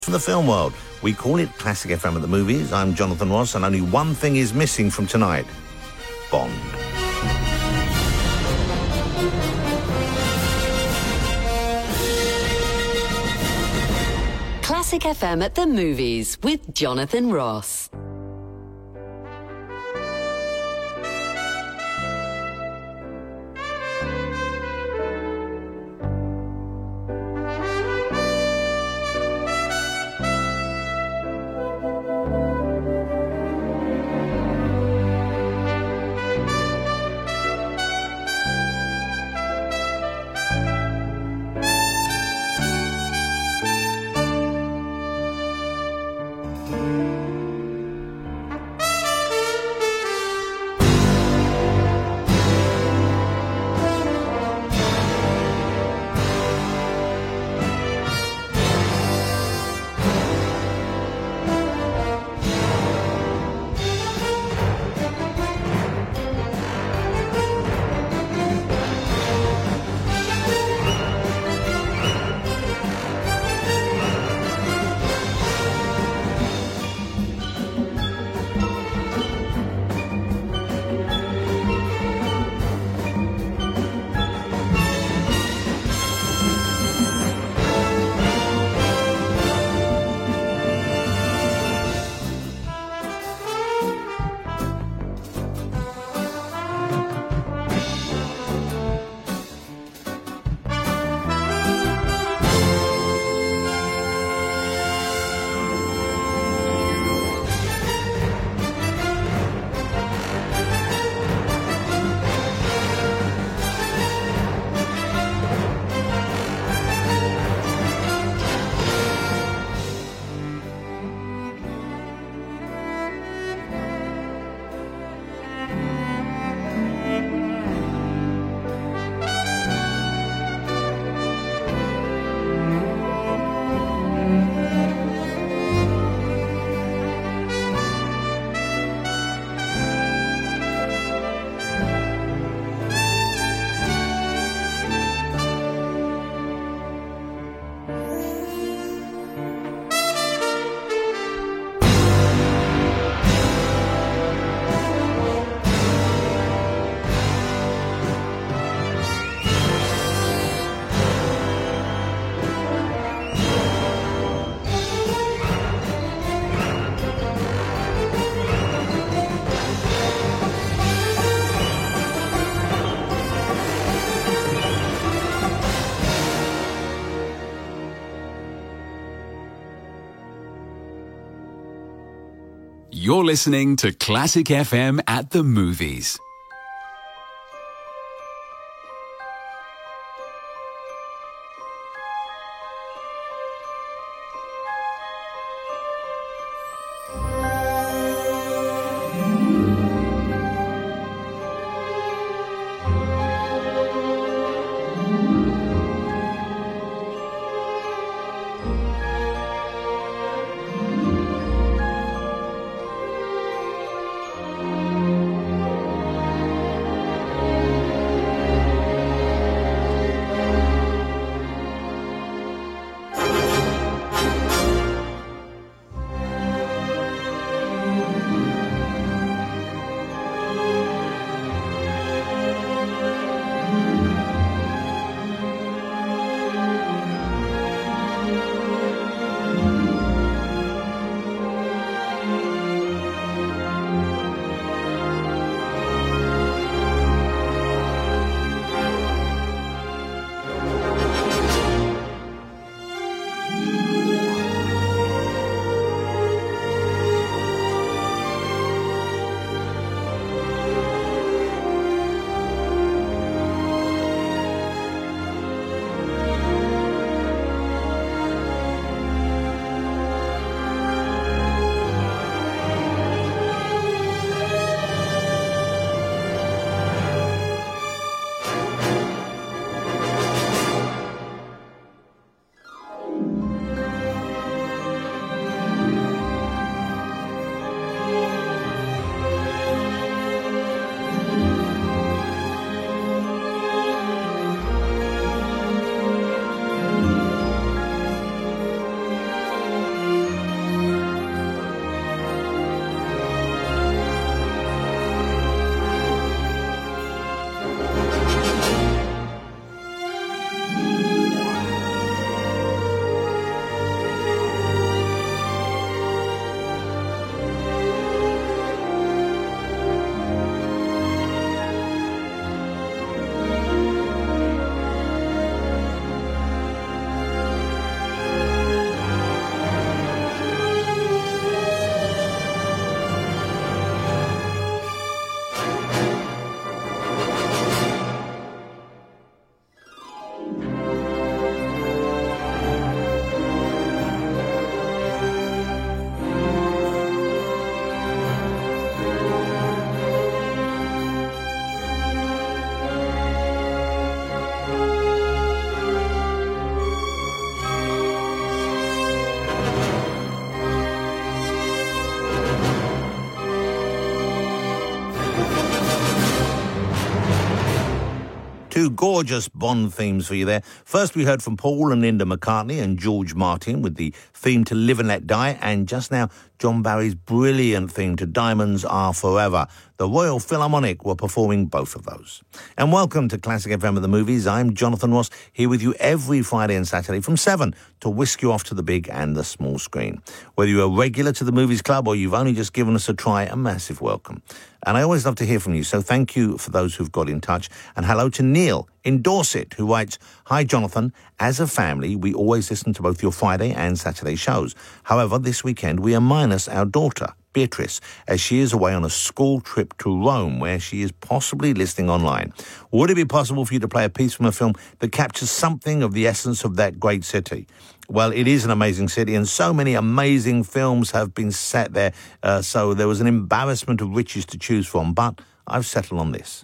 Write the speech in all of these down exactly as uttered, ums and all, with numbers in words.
From the film world, we call it Classic F M at the Movies. I'm Jonathan Ross, and only one thing is missing from tonight: Bond. Classic F M at the Movies with Jonathan Ross. You're listening to Classic F M at the Movies. Two gorgeous Bond themes for you there. First, we heard from Paul and Linda McCartney and George Martin with the theme to Live and Let Die, and just now, John Barry's brilliant theme to Diamonds Are Forever. The Royal Philharmonic were performing both of those. And welcome to Classic F M at the Movies. I'm Jonathan Ross, here with you every Friday and Saturday from seven to whisk you off to the big and the small screen. Whether you're a regular to the Movies Club or you've only just given us a try, a massive welcome. And I always love to hear from you, so thank you for those who've got in touch. And hello to Neil in Dorset, who writes, "Hi, Jonathan. As a family, we always listen to both your Friday and Saturday shows. However, this weekend we are minus our daughter, Beatrice, as she is away on a school trip to Rome, where she is possibly listening online. Would it be possible for you to play a piece from a film that captures something of the essence of that great city?" Well, it is an amazing city, and so many amazing films have been set there, uh, so there was an embarrassment of riches to choose from, but I've settled on this.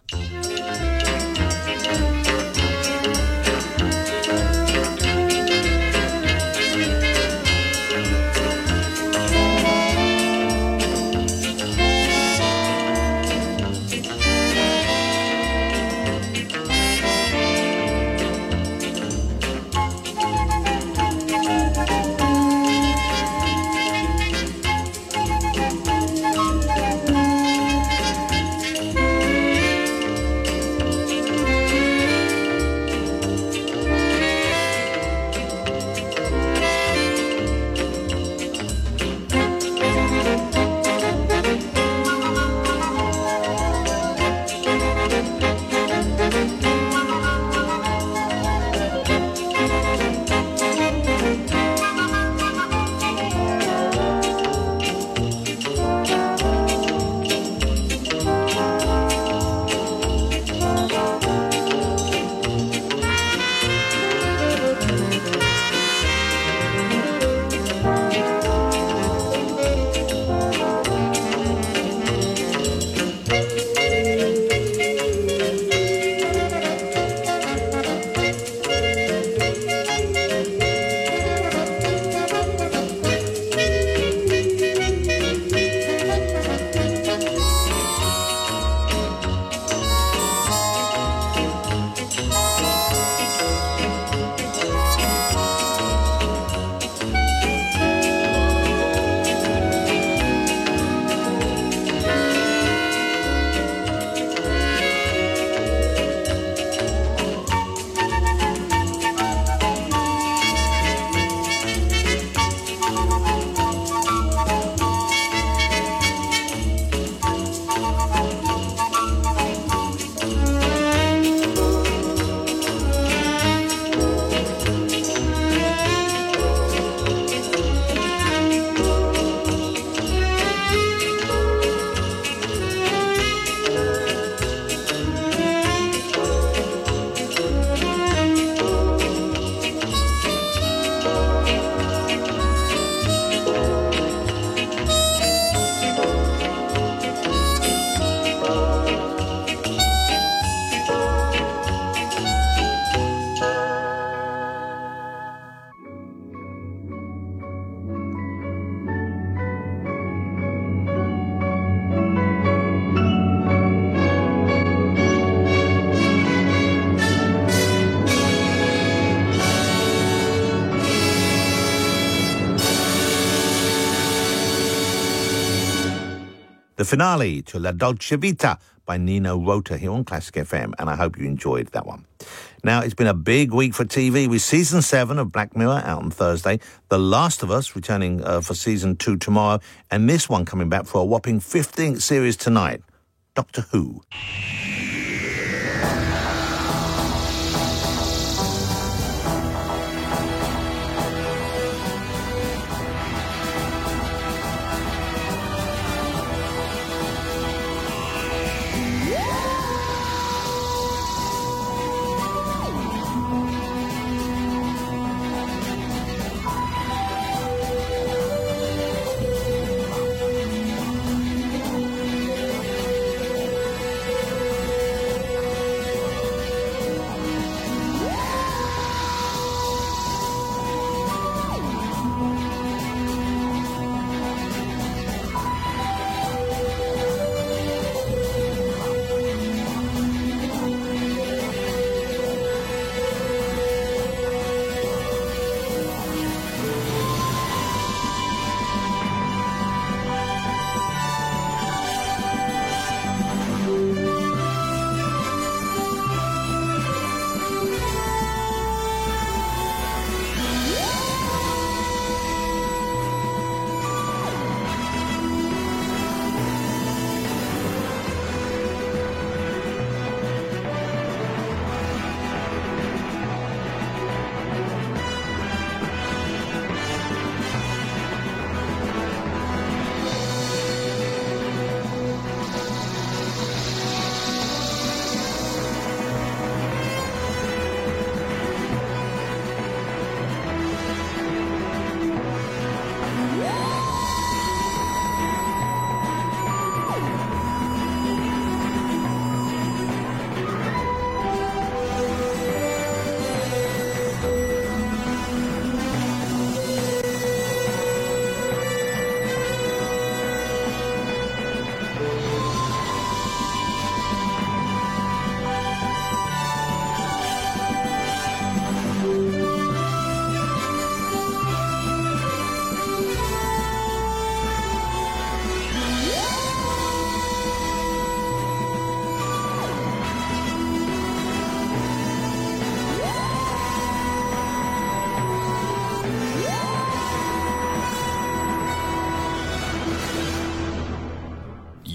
The finale to La Dolce Vita by Nino Rota here on Classic F M, and I hope you enjoyed that one. Now, it's been a big week for T V with Season seven of Black Mirror out on Thursday, The Last of Us returning uh, for Season two tomorrow, and this one coming back for a whopping fifteenth series tonight, Doctor Who.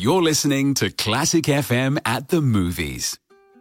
You're listening to Classic F M at the movies.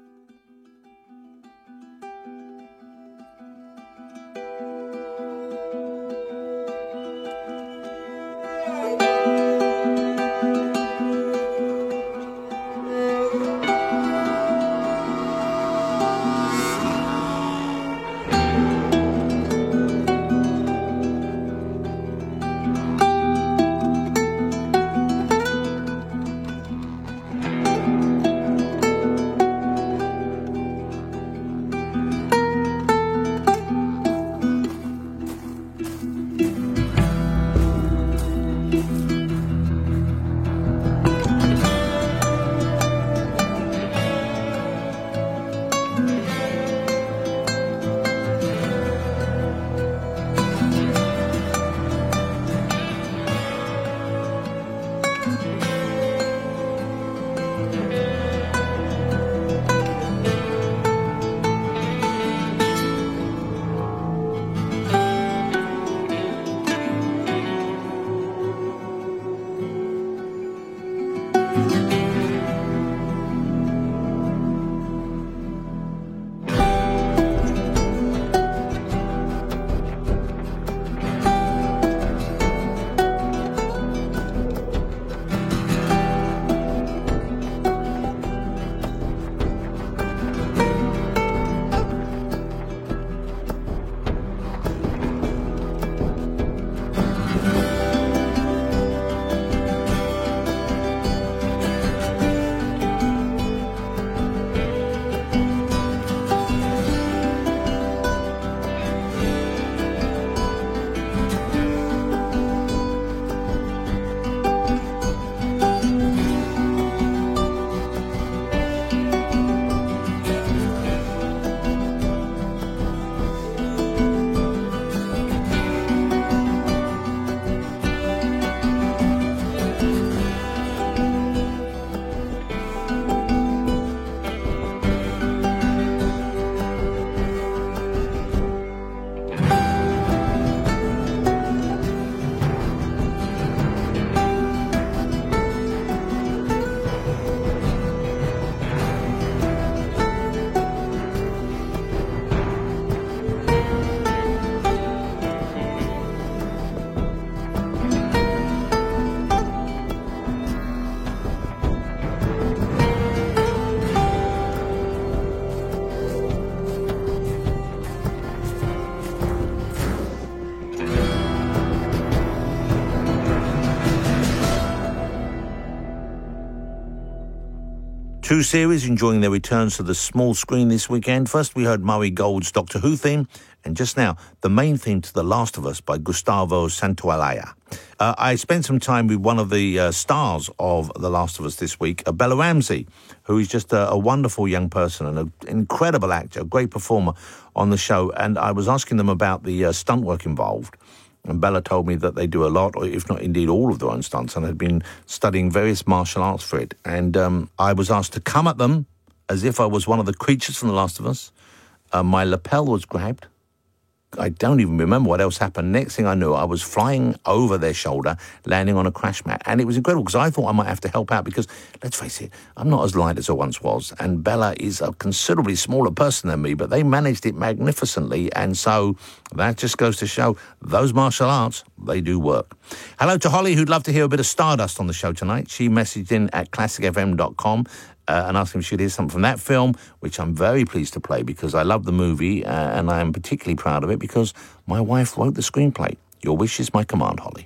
Two series enjoying their returns to the small screen this weekend. First, we heard Murray Gold's Doctor Who theme, and just now, the main theme to The Last of Us by Gustavo Santaolalla. Uh, I spent some time with one of the uh, stars of The Last of Us this week, uh, Bella Ramsey, who is just a, a wonderful young person and an incredible actor, a great performer on the show. And I was asking them about the uh, stunt work involved. And Bella told me that they do a lot, or if not indeed all of their own stunts, and had been studying various martial arts for it. And um, I was asked to come at them as if I was one of the creatures from The Last of Us. Uh, my lapel was grabbed. I don't even remember what else happened. Next thing I knew, I was flying over their shoulder, landing on a crash mat. And it was incredible because I thought I might have to help out because, let's face it, I'm not as light as I once was. And Bella is a considerably smaller person than me, but they managed it magnificently. And so that just goes to show those martial arts, they do work. Hello to Holly, who'd love to hear a bit of Stardust on the show tonight. She messaged in at classic f m dot com. Uh, and asking if she'd hear something from that film, which I'm very pleased to play because I love the movie uh, and I am particularly proud of it because my wife wrote the screenplay. Your wish is my command, Holly.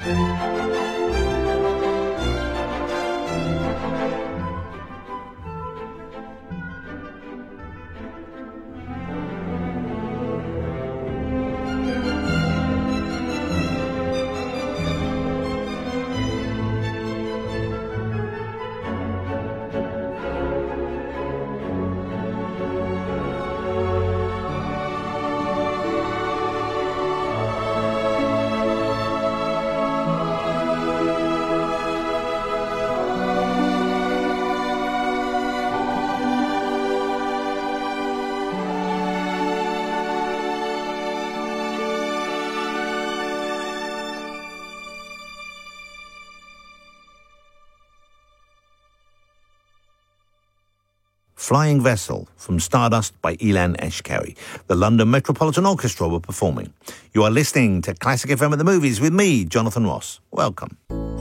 Flying Vessel from Stardust by Ilan Eshkari. The London Metropolitan Orchestra were performing. You are listening to Classic F M at the Movies with me, Jonathan Ross. Welcome.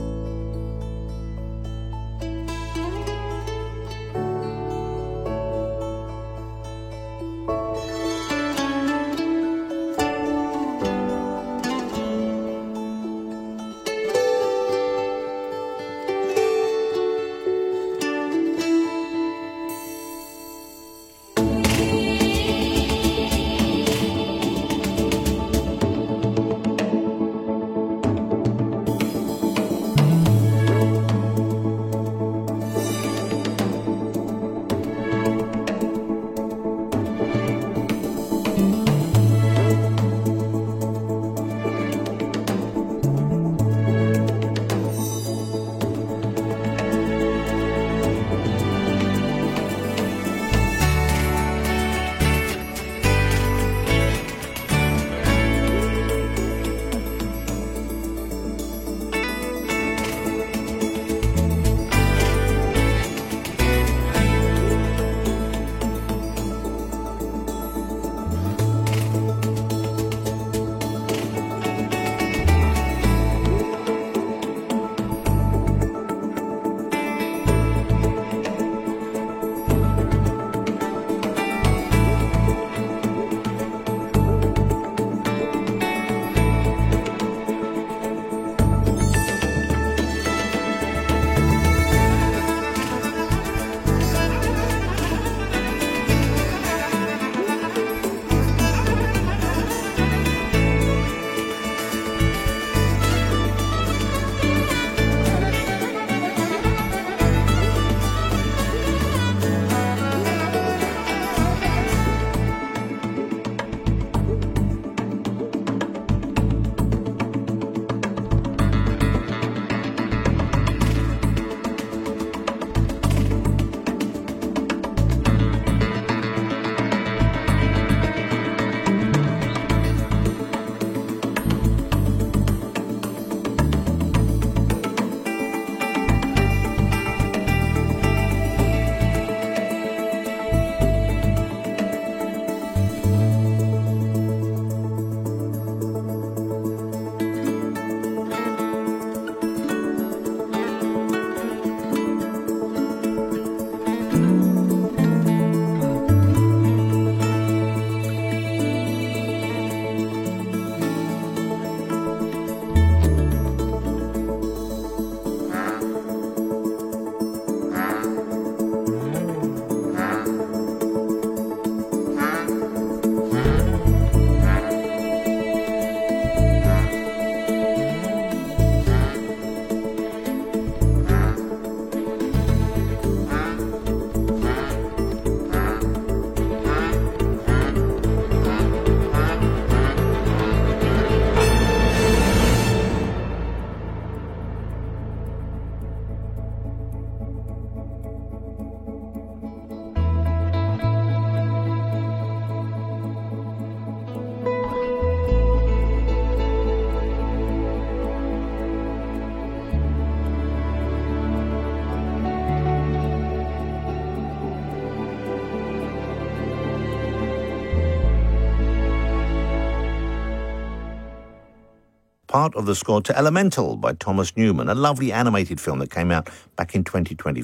part of the score to Elemental by Thomas Newman, a lovely animated film that came out back in twenty twenty-three.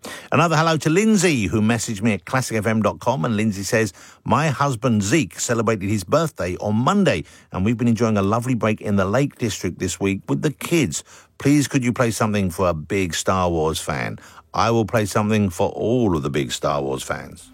Another hello to Lindsay, who messaged me at classic f m dot com, and Lindsay says, my husband Zeke celebrated his birthday on Monday, and we've been enjoying a lovely break in the Lake District this week with the kids. Please could you play something for a big Star Wars fan? I will play something for all of the big Star Wars fans.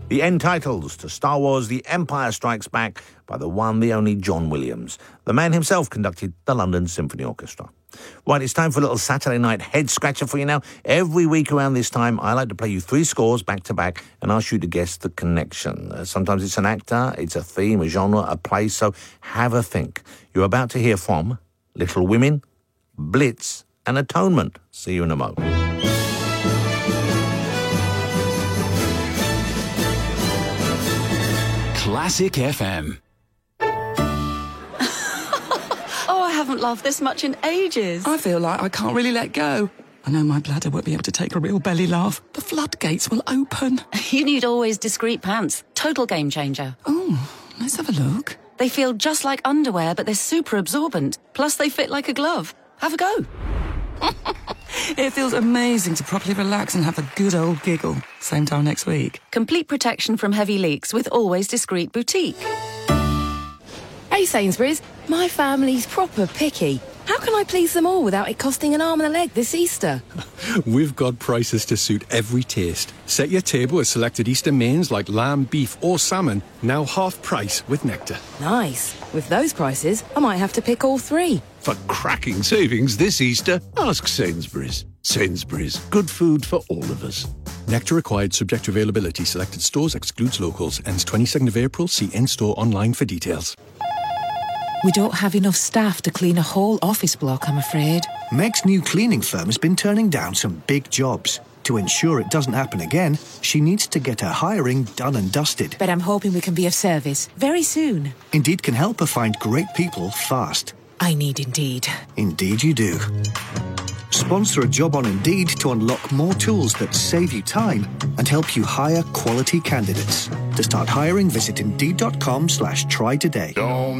The end titles to Star Wars The Empire Strikes Back by the one, the only John Williams. The man himself conducted the London Symphony Orchestra. Right, it's time for a little Saturday night head-scratcher for you now. Every week around this time, I like to play you three scores back-to-back and ask you to guess the connection. Uh, sometimes it's an actor, it's a theme, a genre, a place, so have a think. You're about to hear from Little Women, Blitz and Atonement. See you in a moment. Classic F M. Oh, I haven't laughed this much in ages. I feel like I can't really let go. I know my bladder won't be able to take a real belly laugh. The floodgates will open. You need Always Discreet pants. Total game changer. Oh, let's have a look. They feel just like underwear, but they're super absorbent. Plus, they fit like a glove. Have a go. It feels amazing to properly relax and have a good old giggle. Same time next week. Complete protection from heavy leaks with Always Discreet Boutique. Hey Sainsbury's, my family's proper picky. How can I please them all without it costing an arm and a leg this Easter? We've got prices to suit every taste. Set your table with selected Easter mains like lamb, beef or salmon, now half price with Nectar. Nice. With those prices, I might have to pick all three. For cracking savings this Easter, ask Sainsbury's. Sainsbury's, good food for all of us. Nectar required, subject to availability. Selected stores, excludes locals. Ends twenty-second of April. See in-store online for details. We don't have enough staff to clean a whole office block, I'm afraid. Meg's new cleaning firm has been turning down some big jobs. To ensure it doesn't happen again, she needs to get her hiring done and dusted. But I'm hoping we can be of service very soon. Indeed can help her find great people fast. I need Indeed. Indeed you do. Sponsor a job on Indeed to unlock more tools that save you time and help you hire quality candidates. To start hiring, visit Indeed.com slash try today.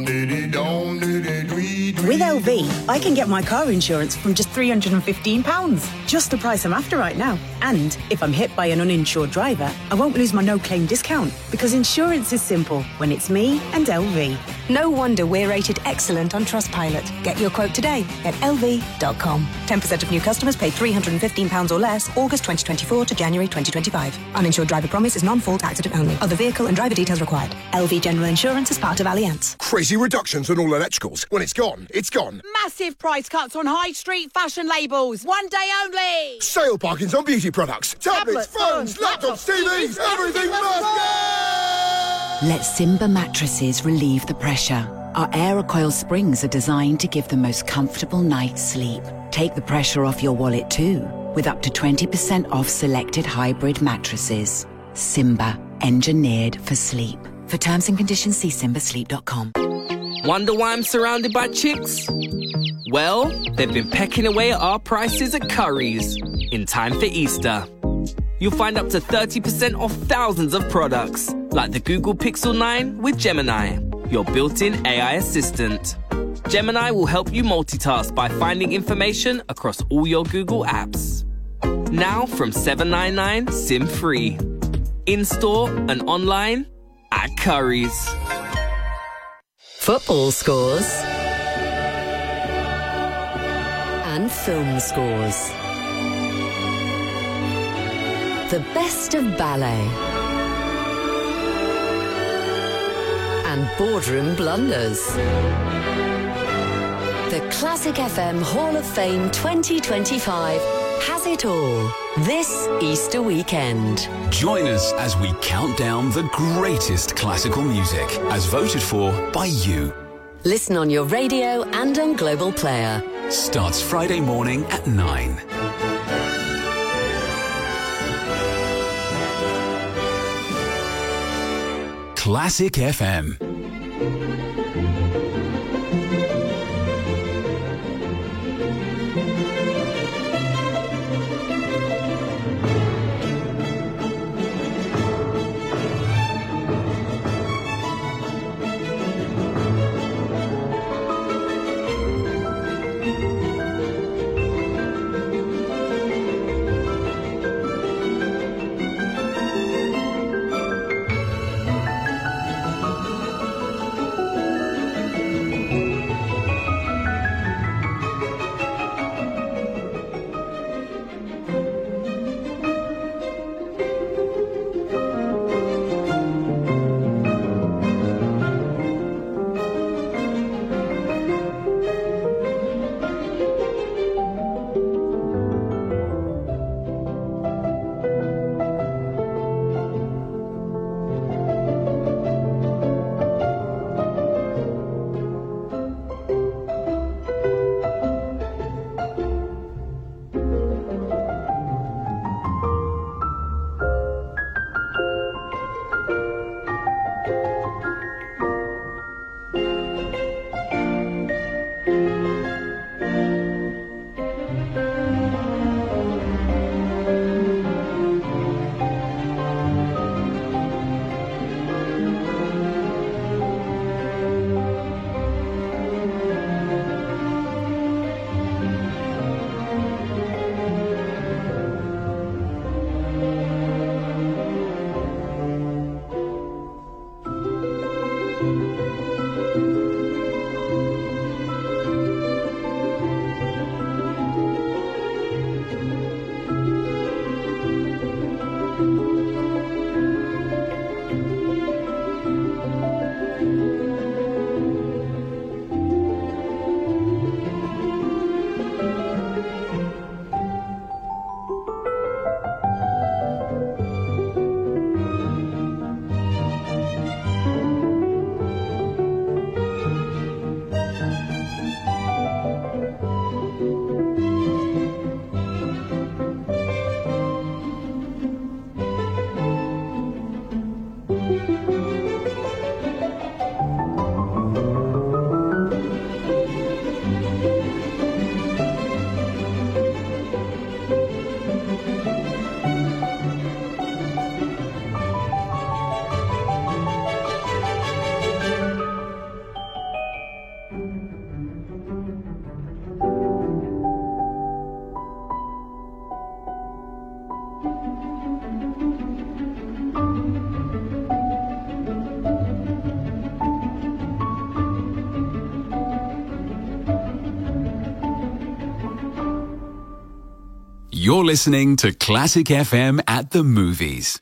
With L V, I can get my car insurance from just three hundred fifteen pounds. Just the price I'm after right now. And if I'm hit by an uninsured driver, I won't lose my no-claim discount because insurance is simple when it's me and L V. No wonder we're rated excellent on Trustpilot. Get your quote today at L V dot com. ten percent of new customers pay three hundred fifteen pounds or less August twenty twenty-four to January twenty twenty-five. Uninsured driver promise is non-fault accident only. Other vehicle and driver details required. L V General Insurance is part of Allianz. Crazy reductions on all electricals. When it's gone, it's gone. Massive price cuts on high street fashion labels. One day only. Sale parkings on beauty products. Tablets, phones, laptops, T Vs, everything must go! Let Simba mattresses relieve the pressure. Our Aerocoil springs are designed to give the most comfortable night's sleep. Take the pressure off your wallet too, with up to twenty percent off selected hybrid mattresses. Simba, engineered for sleep. For terms and conditions, see simba sleep dot com. Wonder why I'm surrounded by chicks? Well, they've been pecking away at our prices at Currys in time for Easter. You'll find up to thirty percent off thousands of products, like the Google Pixel nine with Gemini, your built-in A I assistant. Gemini will help you multitask by finding information across all your Google apps. Now from seven ninety-nine SIM-free. In-store and online at Currys. Football scores and film scores. The best of ballet and boardroom blunders. The Classic F M Hall of Fame twenty twenty-five has it all this Easter weekend. Join us as we count down the greatest classical music as voted for by you. Listen on your radio and on Global Player. Starts Friday morning at nine. Classic F M. You're listening to Classic F M at the movies.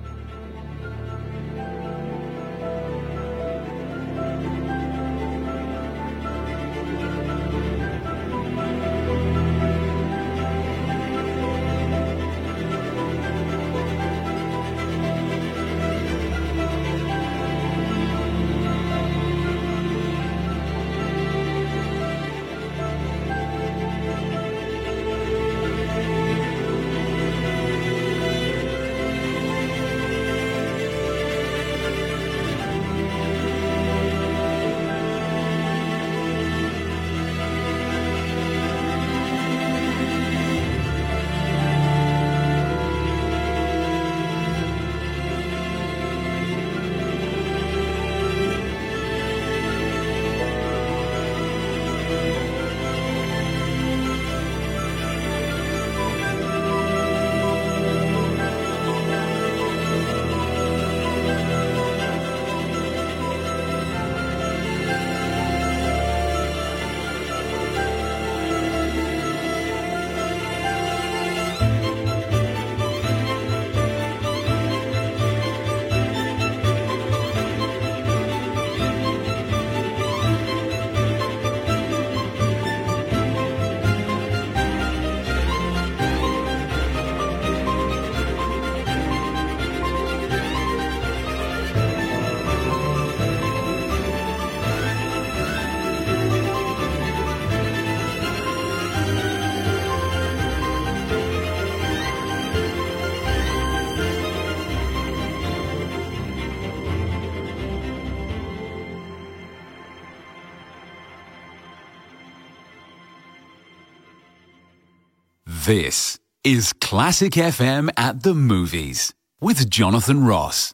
This is Classic F M at the movies with Jonathan Ross.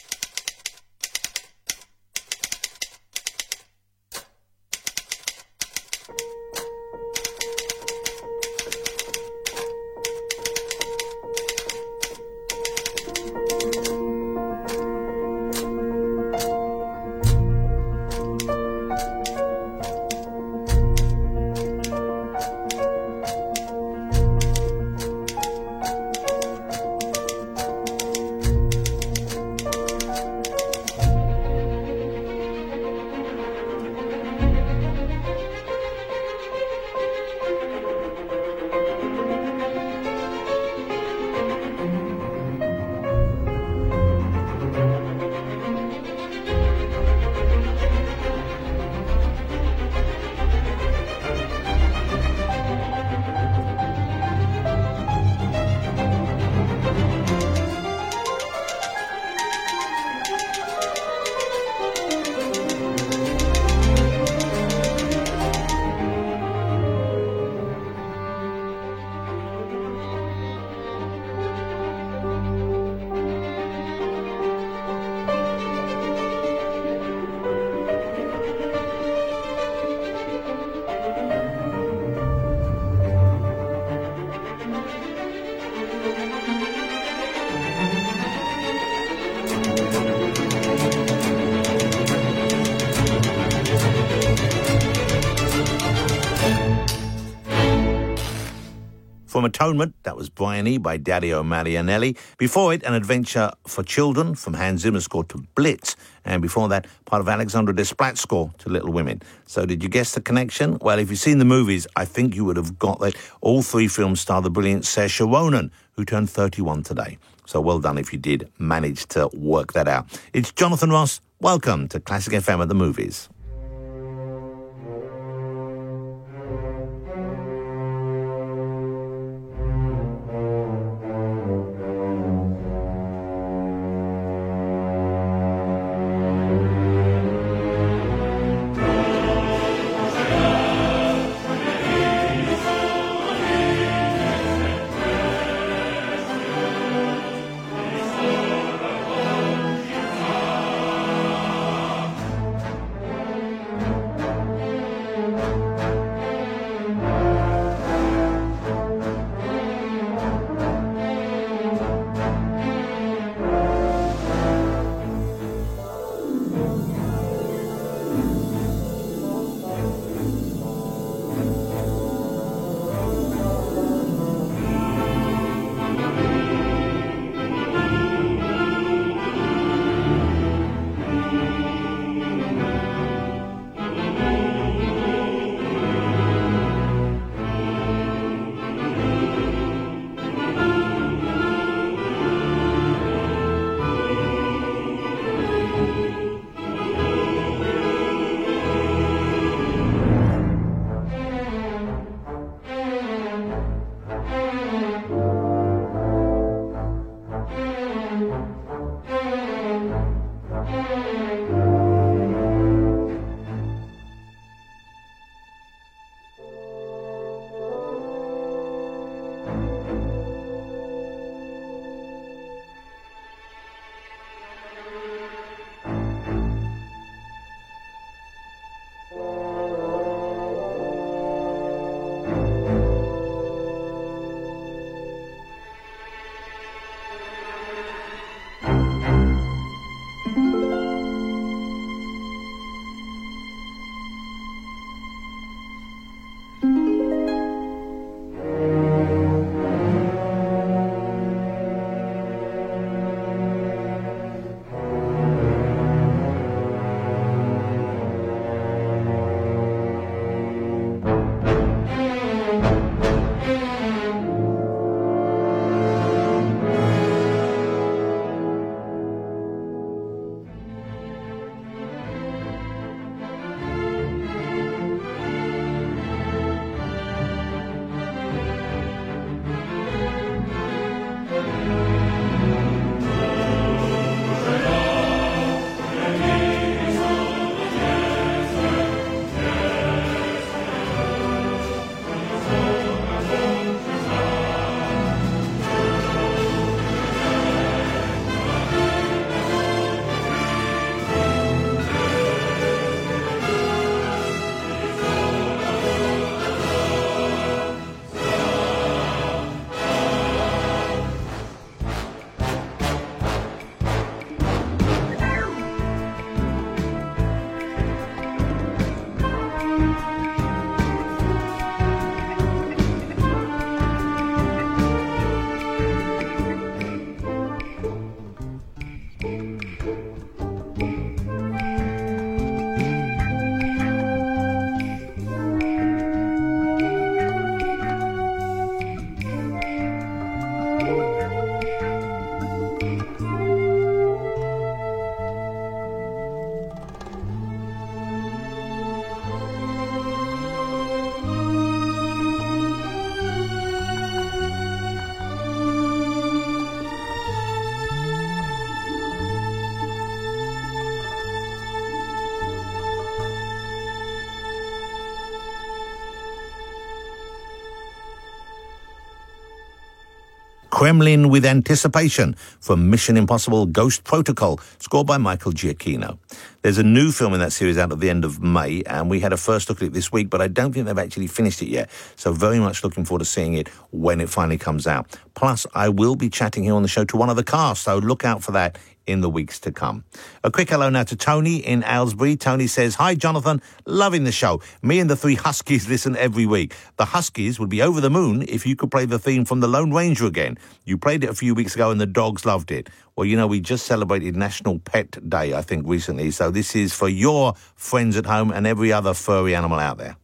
From Atonement, that was Bryony by Dario Marianelli. Before it, An Adventure for Children from Hans Zimmer score to Blitz. And before that, part of Alexandre Desplat's score to Little Women. So did you guess the connection? Well, if you've seen the movies, I think you would have got that. All three films star the brilliant Saoirse Ronan, who turned thirty-one today. So well done if you did manage to work that out. It's Jonathan Ross. Welcome to Classic F M at the movies. Kremlin with Anticipation from Mission Impossible Ghost Protocol, scored by Michael Giacchino. There's a new film in that series out at the end of May, and we had a first look at it this week, but I don't think they've actually finished it yet. So very much looking forward to seeing it when it finally comes out. Plus, I will be chatting here on the show to one of the cast, so look out for that in the weeks to come. A quick hello now to Tony in Aylesbury. Tony says, "Hi, Jonathan. Loving the show. Me and the three Huskies listen every week. The Huskies would be over the moon if you could play the theme from The Lone Ranger again. You played it a few weeks ago and the dogs loved it." Well, you know, we just celebrated National Pet Day, I think, recently. So this is for your friends at home and every other furry animal out there.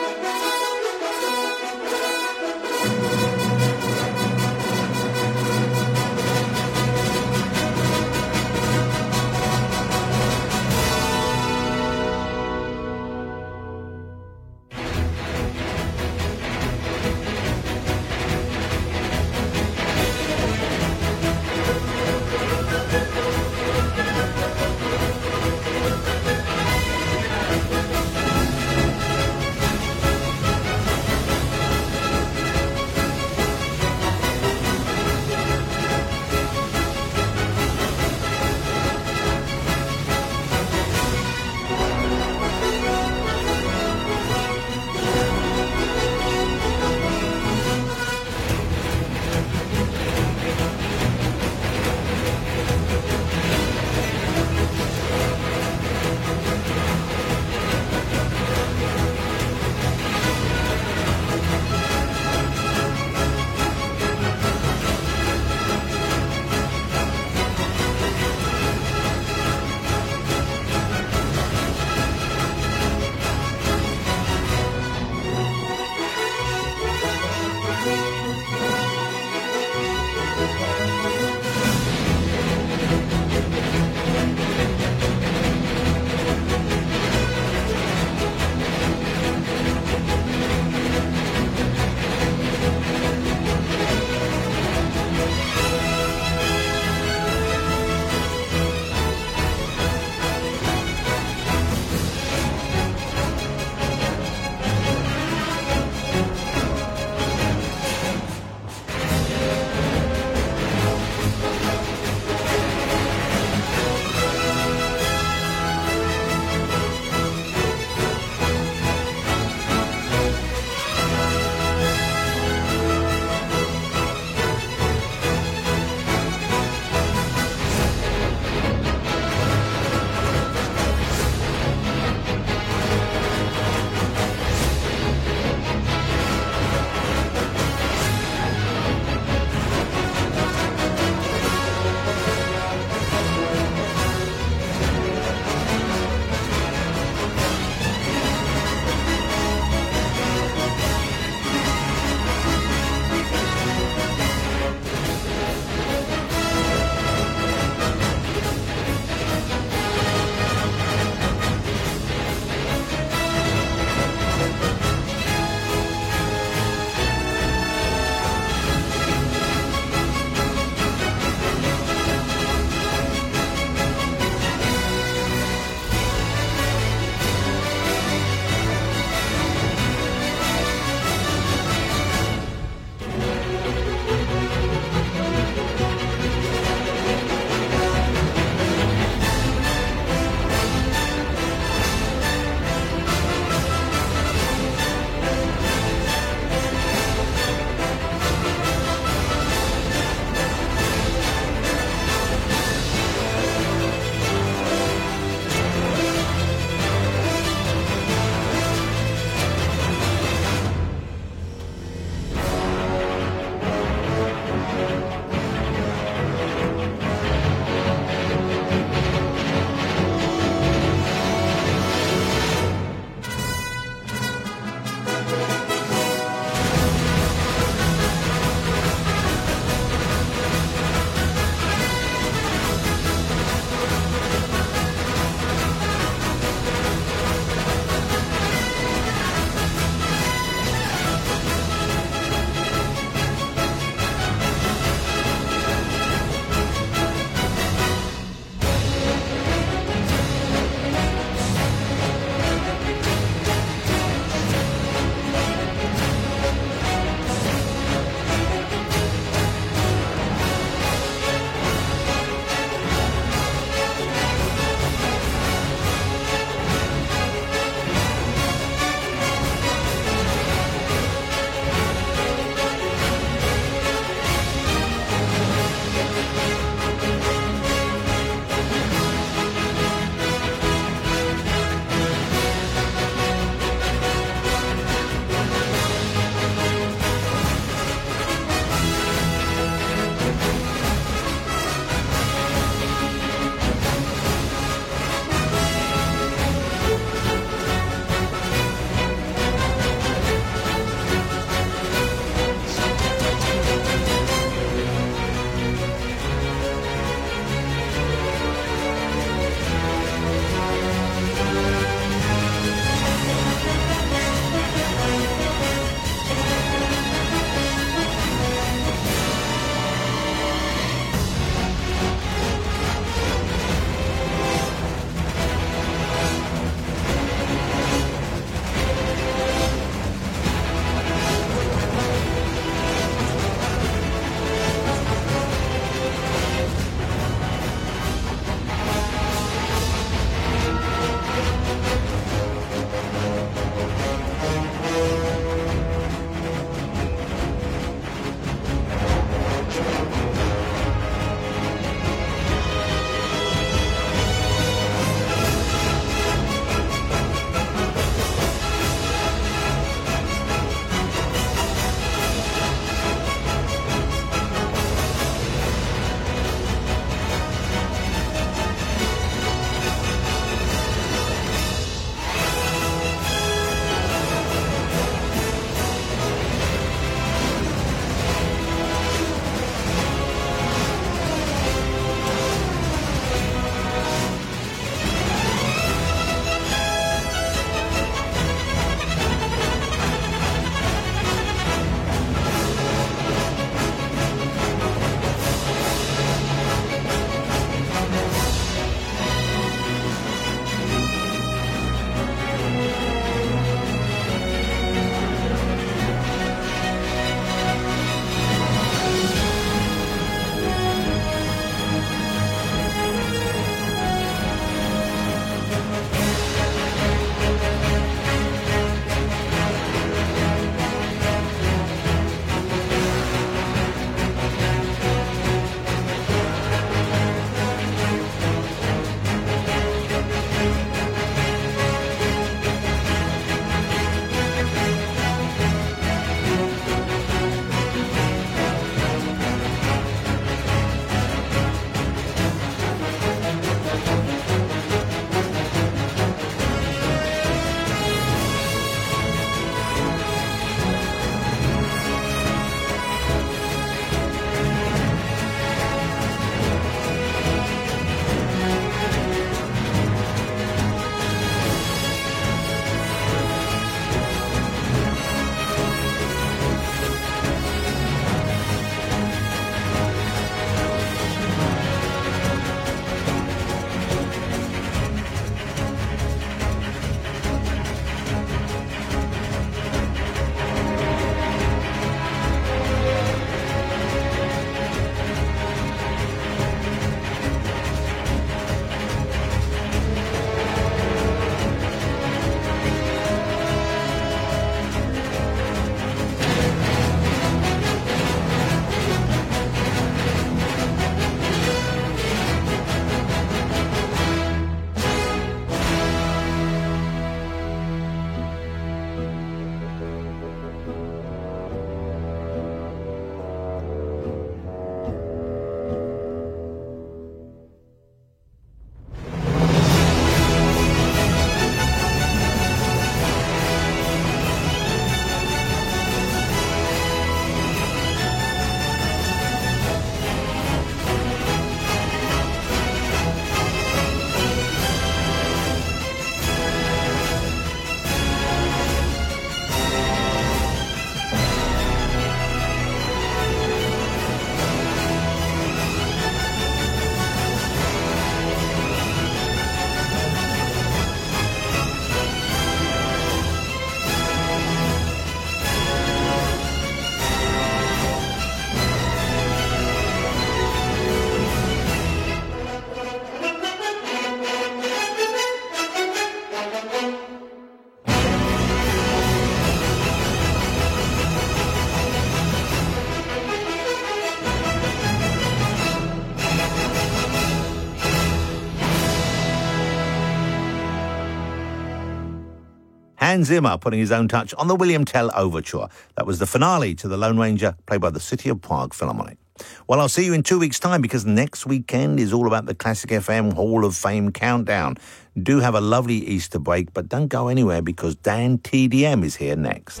Hans Zimmer putting his own touch on the William Tell Overture. That was the finale to The Lone Ranger, played by the City of Prague Philharmonic. Well, I'll see you in two weeks' time because next weekend is all about the Classic F M Hall of Fame countdown. Do have a lovely Easter break, but don't go anywhere because Dan T D M is here next.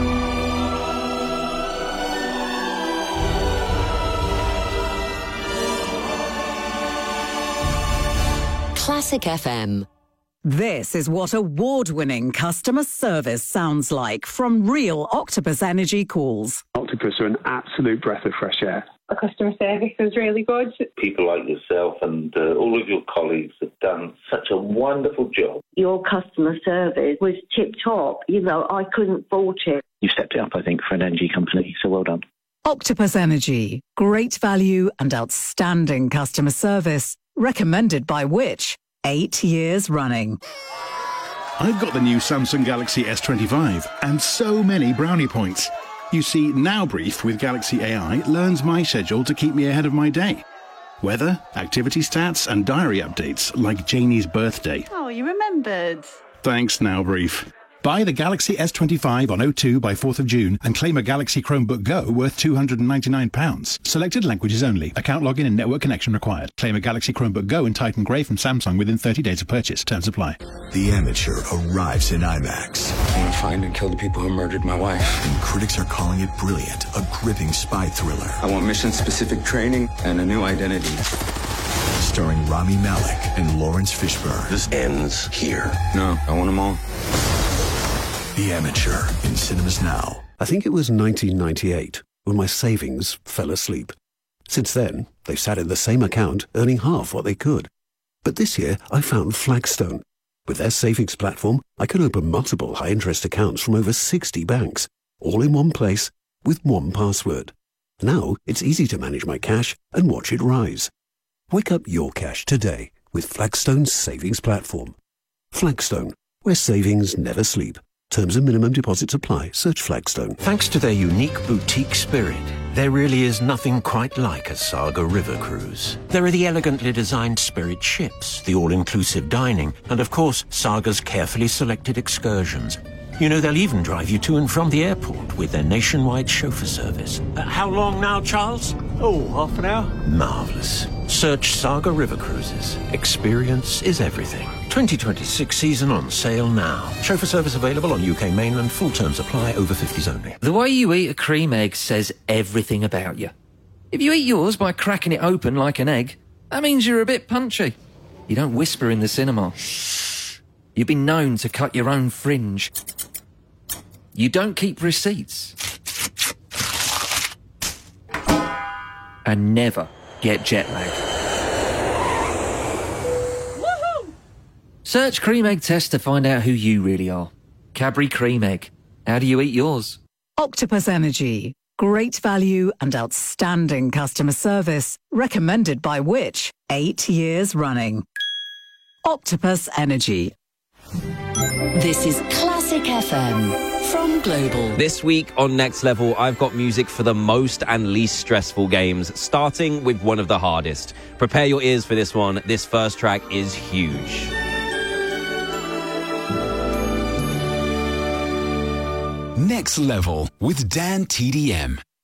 Classic F M. This is what award-winning customer service sounds like from real Octopus Energy calls. Octopus are an absolute breath of fresh air. The customer service was really good. People like yourself and uh, all of your colleagues have done such a wonderful job. Your customer service was tip-top. You know, I couldn't fault it. You stepped it up, I think, for an energy company, so well done. Octopus Energy. Great value and outstanding customer service. Recommended by Which? Eight years running. I've got the new Samsung Galaxy S twenty-five and so many brownie points. You see, Now Brief with Galaxy A I learns my schedule to keep me ahead of my day. Weather, activity stats and diary updates like Janie's birthday. Oh, you remembered. Thanks, Now Brief. Buy the Galaxy S twenty-five on O two by fourth of June and claim a Galaxy Chromebook Go worth two hundred ninety-nine pounds. Selected languages only. Account login and network connection required. Claim a Galaxy Chromebook Go in Titan Grey from Samsung within thirty days of purchase. Terms apply. The Amateur arrives in IMAX. I want to find and kill the people who murdered my wife. And critics are calling it brilliant. A gripping spy thriller. I want mission-specific training and a new identity. Starring Rami Malek and Lawrence Fishburne. This ends here. No, I want them all. The Amateur in cinemas now. I think it was nineteen ninety-eight when my savings fell asleep. Since then, they've sat in the same account, earning half what they could. But this year, I found Flagstone. With their savings platform, I can open multiple high-interest accounts from over sixty banks, all in one place, with one password. Now, it's easy to manage my cash and watch it rise. Wake up your cash today with Flagstone's savings platform. Flagstone, where savings never sleep. Terms and minimum deposits apply. Search Flagstone. Thanks to their unique boutique spirit, there really is nothing quite like a Saga River cruise. There are the elegantly designed Spirit ships, the all-inclusive dining, and of course, Saga's carefully selected excursions. You know, they'll even drive you to and from the airport with their nationwide chauffeur service. Uh, how long now, Charles? Oh, half an hour. Marvellous. Search Saga River Cruises. Experience is everything. twenty twenty-six season on sale now. Chauffeur service available on U K mainland. Full terms apply. Over fifties only. The way you eat a cream egg says everything about you. If you eat yours by cracking it open like an egg, that means you're a bit punchy. You don't whisper in the cinema. Shh. You've been known to cut your own fringe. You don't keep receipts. And never get jet lag. Woohoo! Search Cream Egg Test to find out who you really are. Cadbury Cream Egg. How do you eat yours? Octopus Energy. Great value and outstanding customer service. Recommended by Which? Eight years running. Octopus Energy. This is Classic F M. From Global. This week on Next Level, I've got music for the most and least stressful games, starting with one of the hardest. Prepare your ears for this one. This first track is huge. Next Level with Dan T D M.